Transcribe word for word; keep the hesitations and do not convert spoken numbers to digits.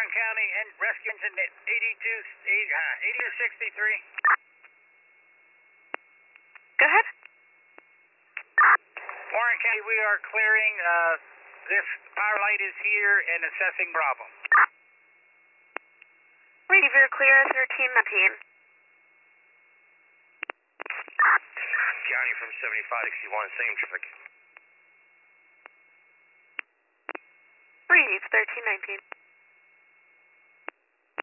Warren County and rescue engine eighty-two, eighty-two sixty-three. Go ahead. Warren County, we are clearing. Uh, this power light is here and assessing problem. Receiver clear thirteen nineteen. County from seventy-five sixty-one, same traffic. Breathe thirteen nineteen.